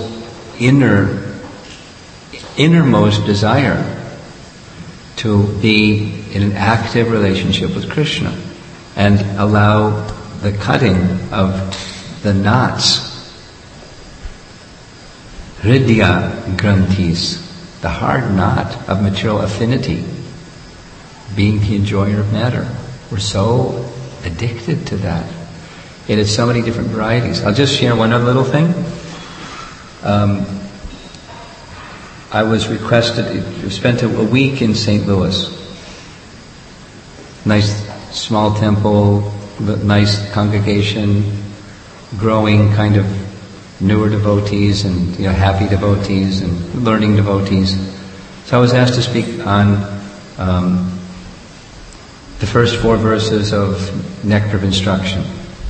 S1: innermost desire to be in an active relationship with Krishna, and allow the cutting of the knots, hridya granthis, the hard knot of material affinity, being the enjoyer of matter. We're so addicted to that. It has so many different varieties. I'll just share one other little thing. I was requested, spent a week in St. Louis. Nice small temple, nice congregation, growing kind of newer devotees and happy devotees and learning devotees. So I was asked to speak on the first 4 verses of Nectar of Instruction.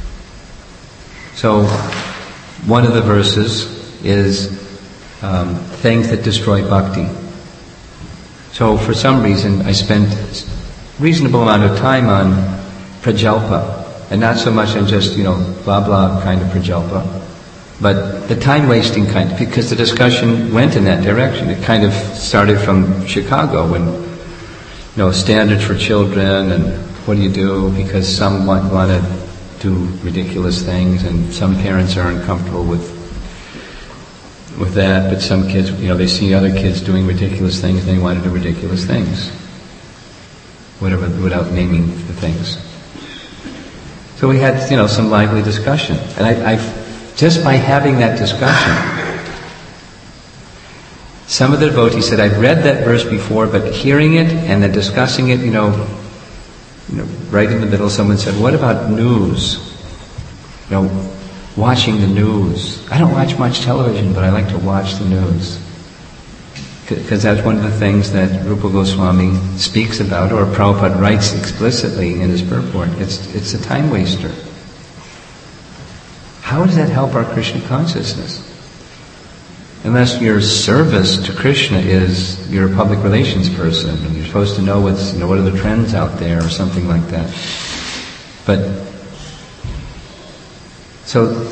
S1: So one of the verses is things that destroy bhakti. So for some reason I spent a reasonable amount of time on prajalpa, and not so much on just, blah blah kind of prajalpa, but the time wasting kind, because the discussion went in that direction. It kind of started from Chicago when, standards for children, and what do you do because some want to do ridiculous things, and some parents are uncomfortable with that, but some kids, they see other kids doing ridiculous things and they want to do ridiculous things. Whatever, without naming the things. So we had, some lively discussion. And I just by having that discussion, some of the devotees said, I've read that verse before, but hearing it and then discussing it, right in the middle, someone said, what about news? Watching the news. I don't watch much television, but I like to watch the news. Because that's one of the things that Rupa Goswami speaks about, or Prabhupada writes explicitly in his purport. It's a time waster. How does that help our Krishna consciousness? Unless your service to Krishna is you're a public relations person and you're supposed to know what are the trends out there or something like that. But so,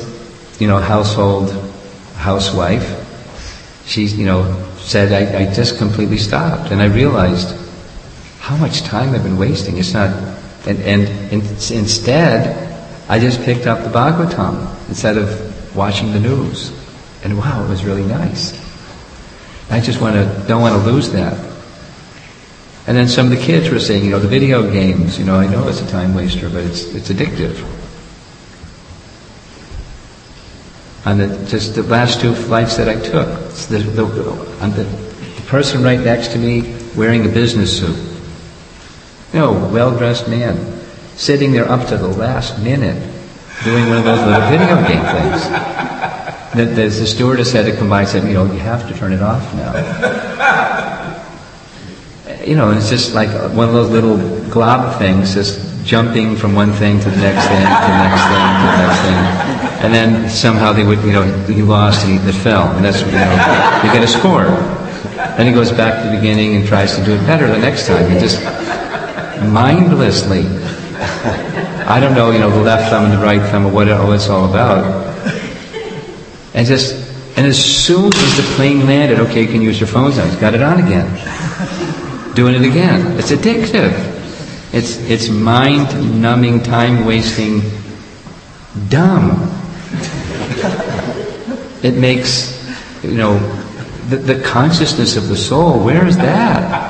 S1: housewife, she, said, I just completely stopped, and I realized how much time I've been wasting. It's not, and instead, I just picked up the Bhagavatam instead of watching the news, and wow, it was really nice. I just don't want to lose that. And then some of the kids were saying, the video games, I know it's a time waster, but it's addictive. On the last 2 flights that I took, the person right next to me wearing a business suit, well-dressed man, sitting there up to the last minute, doing one of those little video game things. The stewardess had to come by and said, you have to turn it off now. And it's just like one of those little glob things, just jumping from one thing to the next thing, to the next thing, to the next thing. And then somehow they would, he lost and it fell. And that's, you get a score. Then he goes back to the beginning and tries to do it better the next time. He just mindlessly, I don't know, the left thumb and the right thumb or what it's all about. And as soon as the plane landed, okay, you can use your phones now. He's got it on again. doing it again. It's addictive. It's mind-numbing, time-wasting, dumb. It makes, the consciousness of the soul, where is that?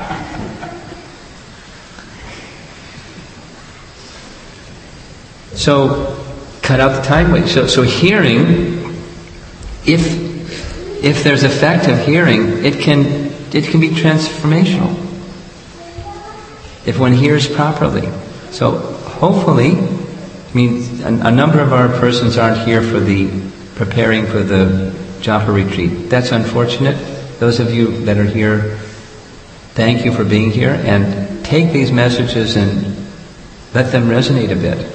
S1: So, cut out the time waste. So hearing, if there's effective hearing, it can be transformational. If one hears properly. So hopefully, a number of our persons aren't here preparing for the japa retreat. That's unfortunate. Those of you that are here, thank you for being here, and take these messages and let them resonate a bit.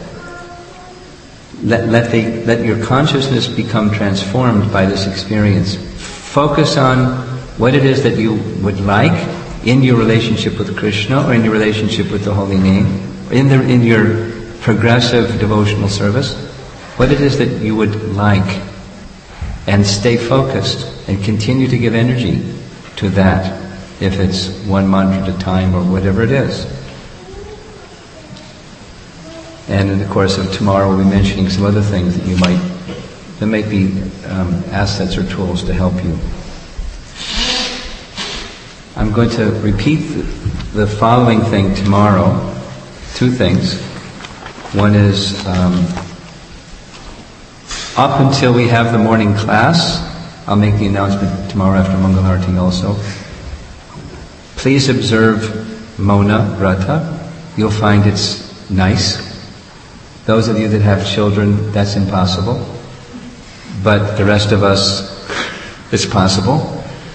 S1: Let your consciousness become transformed by this experience. Focus on what it is that you would like in your relationship with Krishna, or in your relationship with the Holy Name, in your progressive devotional service, what it is that you would like, and stay focused and continue to give energy to that, if it's one mantra at a time or whatever it is. And in the course of tomorrow, we'll be mentioning some other things that might be assets or tools to help you. I'm going to repeat the following thing tomorrow. Two things. One is, up until we have the morning class, I'll make the announcement tomorrow after Mangalarti also. Please observe Mona Vrata. You'll find it's nice. Those of you that have children, that's impossible. But the rest of us, it's possible.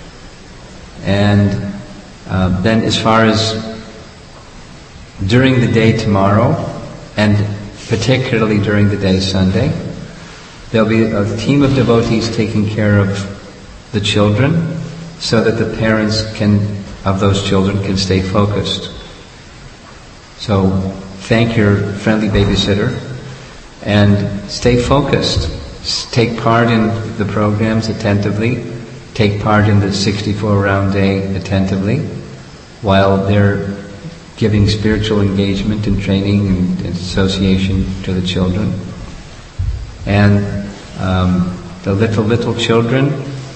S1: And then as far as during the day tomorrow, and particularly during the day Sunday, there'll be a team of devotees taking care of the children, so that the parents of those children can stay focused. So thank your friendly babysitter and stay focused. Take part in the programs attentively. Take part in the 64-round day attentively, while they're giving spiritual engagement and training and association to the children. And the little children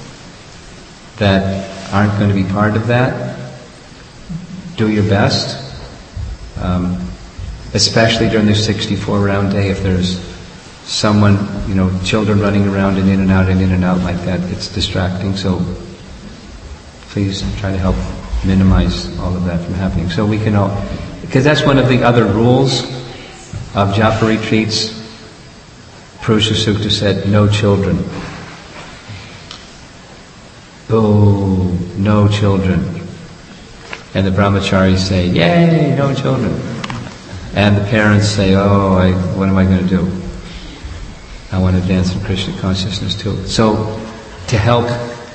S1: that aren't going to be part of that, do your best, especially during the 64-round day. If there's someone, children running around and in and out like that, it's distracting. So please try to help minimize all of that from happening. So we can all, because that's one of the other rules of japa retreats. Purusha Sukta said, no children. Oh, no children. And the brahmacharis say, yay, no children. And the parents say, what am I going to do? I want to dance in Krishna consciousness too. So, to help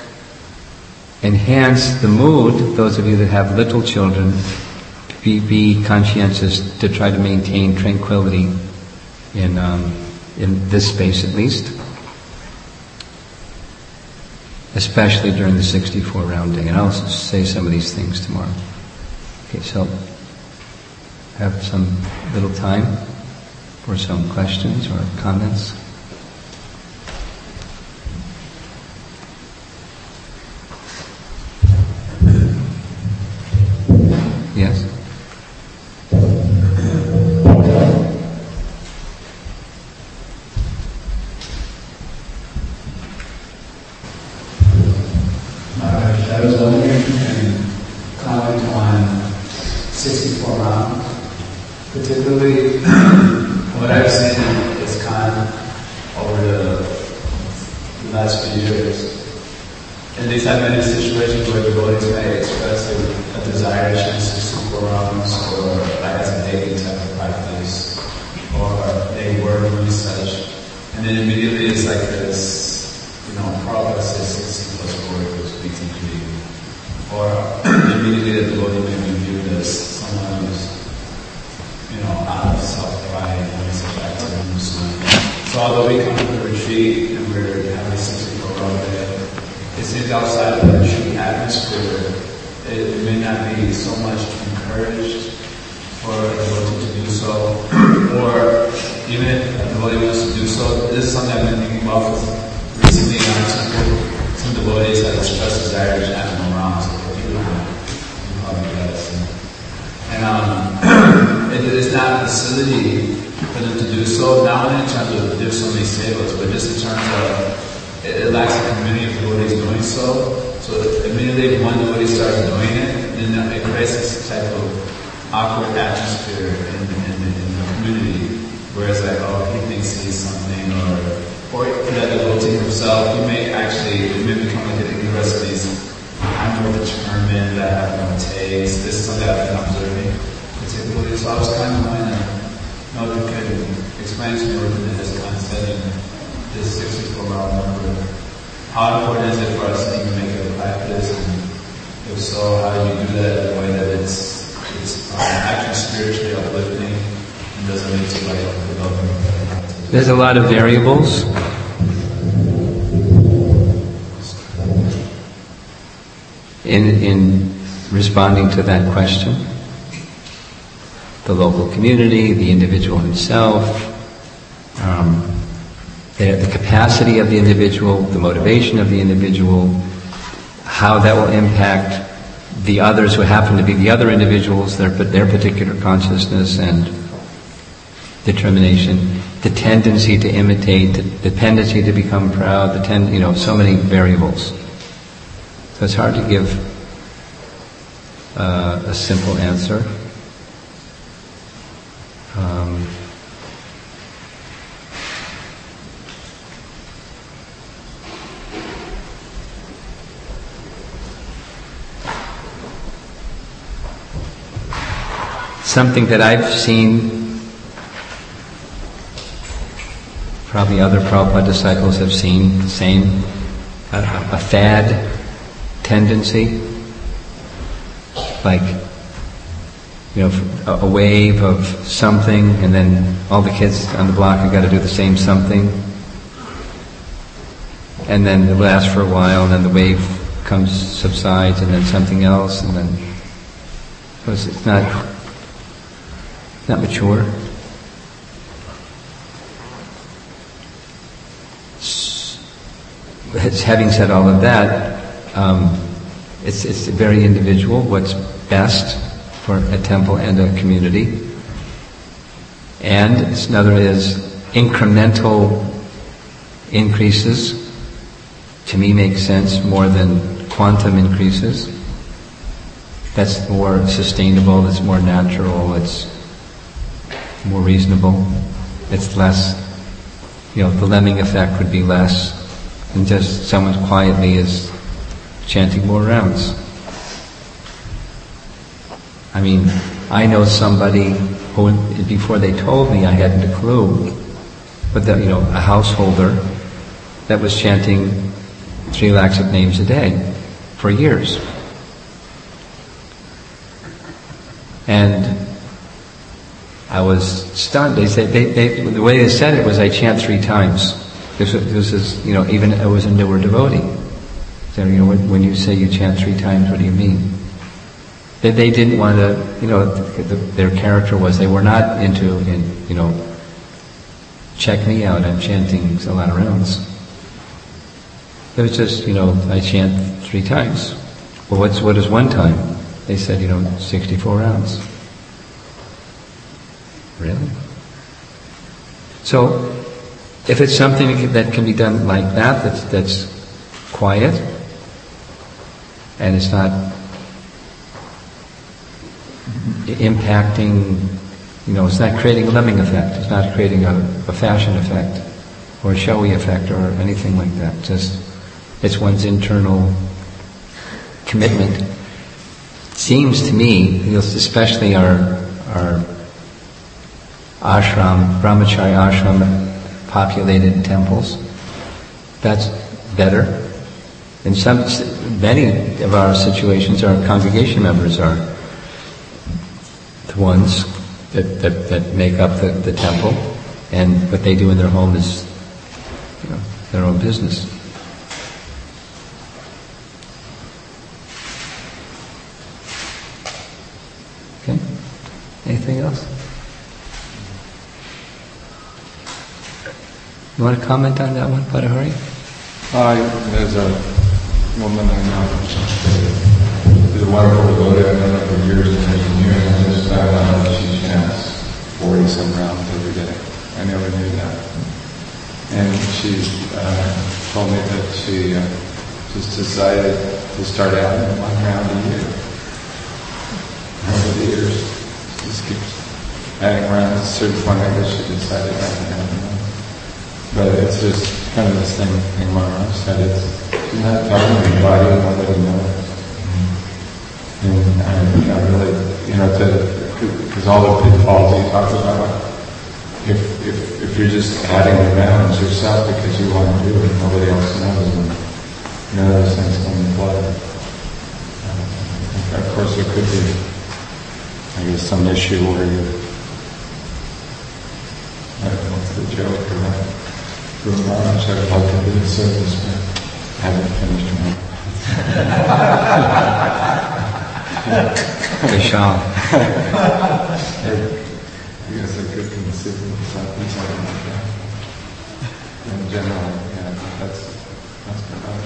S1: enhance the mood, those of you that have little children, be conscientious to try to maintain tranquility in this space at least, especially during the 64-round day. And I'll say some of these things tomorrow. Okay, so have some little time for some questions or comments. Yes?
S2: I was wondering, and comment on 64 rounds, particularly what I've seen in ISKCON over the last few years. And these have many situations where devotees may express a desire to chant 64 rounds, or as a daily type of practice, or they work research, and then immediately it's like this, progress is 60 plus 4 equals 83. Or immediately the devotee may be viewed as someone who's, out of self-pride and such activities. So although we come to the retreat and we're having 64 round day, it seems outside of the retreat atmosphere, it may not be so much encouraged for a devotee to do so, or even if a devotee wants to do so, this is something I've been thinking about recently in our temple. Some devotees have expressed desire to chant Om so people can probably get us. And it is not a facility for them to do so, not only in terms of there's so many sevas, but just in terms of it lacks a community of devotees doing so. So immediately if one devotee starts doing it, then it creates this type of awkward atmosphere in the community. Whereas like, oh, he thinks he's something, or that devotee himself, it may become like an university's, I'm more determined, I have no taste, this is something I've been observing particularly. So I was kind of wondering, if you can explain to me within this kind of setting, this 64-hour number, how important is it for us to even make it a practice, and if so, how do you do that in a way that it's actually spiritually uplifting and doesn't lead to like development?
S1: There's a lot of variables. In responding to that question. The local community, the individual himself, the capacity of the individual, the motivation of the individual, how that will impact the others who happen to be the other individuals, their particular consciousness and determination, the tendency to imitate, the tendency to become proud, so many variables. So it's hard to give a simple answer. Something that I've seen, probably other Prabhupada disciples have seen the same, a fad tendency, like, a wave of something, and then all the kids on the block have got to do the same something, and then it lasts for a while, and then the wave subsides, and then something else, and then it's not mature. Having said all of that, it's very individual what's best for a temple and a community. And another is incremental increases, to me make sense more than quantum increases. That's more sustainable, it's more natural, it's more reasonable. It's less, the lemming effect would be less than just someone quietly is chanting more rounds. I mean, I know somebody who, before they told me, I hadn't a clue, but a householder that was chanting 3 lakhs of names a day for years. And I was stunned. They said, the way they said it was, I chant 3 times. This is, even I was a newer devotee. So, when you say you chant 3 times, what do you mean? They didn't want to, their character was, they were not into, check me out, I'm chanting a lot of rounds. It was just, I chant 3 times. Well, what is 1 time? They said, 64 rounds. Really? So, if it's something that can be done like that's quiet, and it's not impacting, it's not creating a lemming effect, it's not creating a fashion effect, or a showy effect, or anything like that. Just, it's one's internal commitment. It seems to me, especially our ashram, brahmachari ashram populated temples, that's better. In many of our situations, our congregation members are the ones that make up the temple, and what they do in their home is, their own business. Anything else? You want to comment on that one, Padahari?
S3: There's a woman I know, she's a wonderful devotee. I've known her for years as an engineer, and I just found out that she chants 40-some rounds every day. I never knew that. And she told me that she just decided to start adding 1 round a year. Over the years, she just keeps adding rounds. At a certain point, I guess she decided not to add them. But it's just kind of the same thing Mara said. She's not talking to anybody, nobody knows. And I really, because all the pitfalls you talk about, if you're just adding the rounds yourself because you want to do it, nobody else knows, and none of those things come into play. Of course, there could be, I guess, some issue where I don't know what's the joke or that. Guru Maharaj, I would like to be in service, but I haven't finished mine.
S1: Vishal.
S3: I guess I could consider something like that. In general, that's about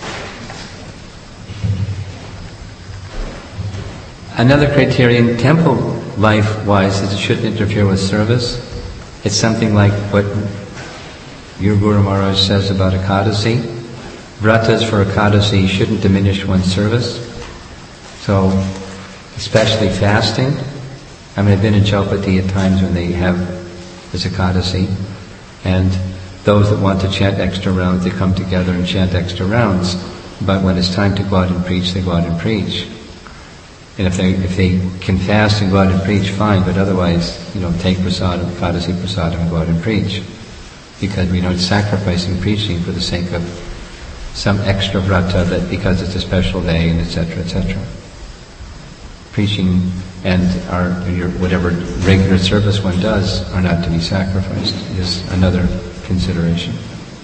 S3: it.
S1: Another criterion, temple life-wise, is it shouldn't interfere with service. It's something like what your Guru Maharaj says about Ekadasi. Vratas for Ekadasi shouldn't diminish one's service. So, especially fasting. I mean, I've been in Chaupati at times when they have this Ekadasi, and those that want to chant extra rounds, they come together and chant extra rounds. But when it's time to go out and preach, they go out and preach. And if they can fast and go out and preach, fine. But otherwise, take prasadam, Ekadasi prasadam, and go out and preach. Because we know it's sacrificing preaching for the sake of some extra vrata that because it's a special day and etc., etc. Preaching and your whatever regular service one does are not to be sacrificed is another consideration.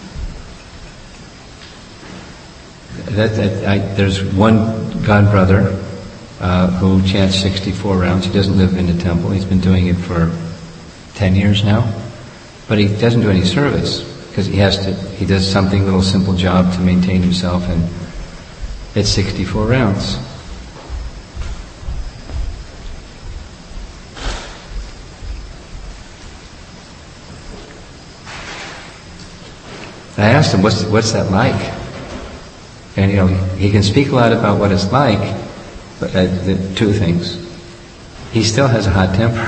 S1: There's one god brother who chants 64 rounds. He doesn't live in a temple. He's been doing it for 10 years now. But he doesn't do any service because he does something, little simple job to maintain himself, and it's 64 rounds. I asked him, what's that like? And he can speak a lot about what it's like, but the 2 things. He still has a hot temper.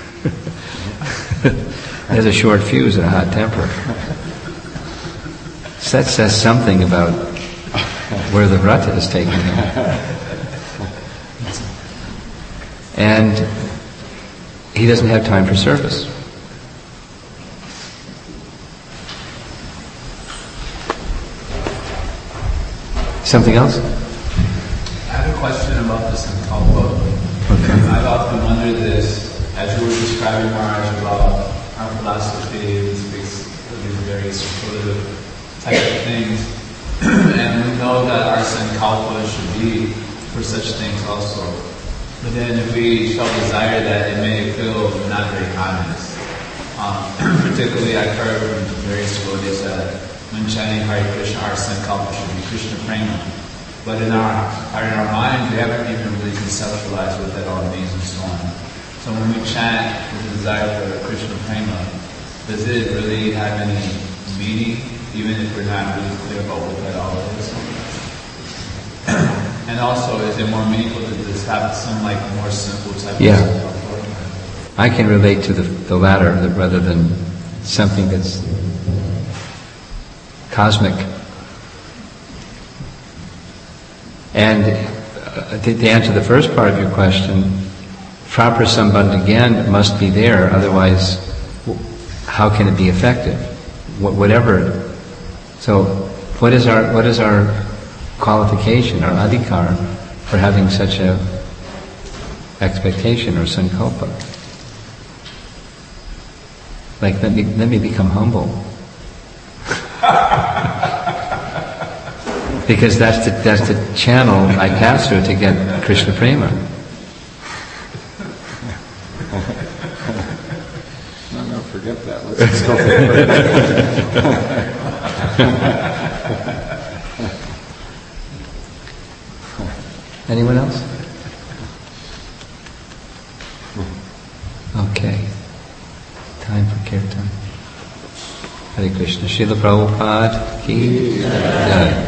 S1: He has a short fuse and a hot temper. So that says something about where the vrata is taking him. And he doesn't have time for service. Something else?
S2: I have a question about the Sankalpa.
S1: Okay.
S2: I've often wondered this, as you were describing Maharaj about our philosophy, these very superlative type of things, and we know that our Sankalpa should be for such things also. But then if we shall desire that, it may feel not very honest. Particularly I've heard from various devotees that when chanting Hare Krishna, our Sankalpa should be Krishna Prema. But in our mind, we haven't even really conceptualized what that all means and so on. So when we chant with the desire for Krishna Prema, does it really have any meaning, even if we're not really clear about what that all is? And also, is it more meaningful to just have some more simple type of
S1: I can relate to the latter rather than something that's cosmic. And to answer the first part of your question, proper sambandha again must be there, otherwise how can it be effective? Whatever. So what is our qualification, our adhikar, for having such a expectation or sankalpa? Let me become humble. Because that's the channel I pass through to get Krishna Prema.
S3: Still fit.
S1: Anyone else? Okay. Time for kirtan. Hare Krishna. Srila Prabhupada ki jai.